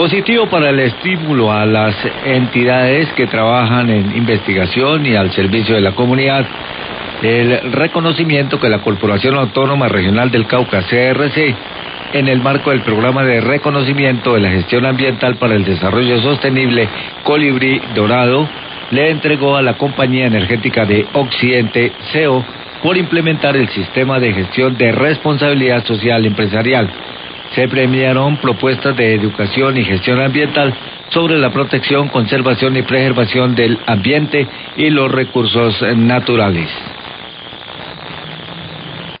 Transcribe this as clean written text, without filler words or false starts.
Positivo para el estímulo a las entidades que trabajan en investigación y al servicio de la comunidad, el reconocimiento que la Corporación Autónoma Regional del Cauca, CRC, en el marco del programa de reconocimiento de la gestión ambiental para el desarrollo sostenible Colibrí Dorado, le entregó a la Compañía Energética de Occidente, CEO, por implementar el sistema de gestión de responsabilidad social empresarial. Se premiaron propuestas de educación y gestión ambiental sobre la protección, conservación y preservación del ambiente y los recursos naturales.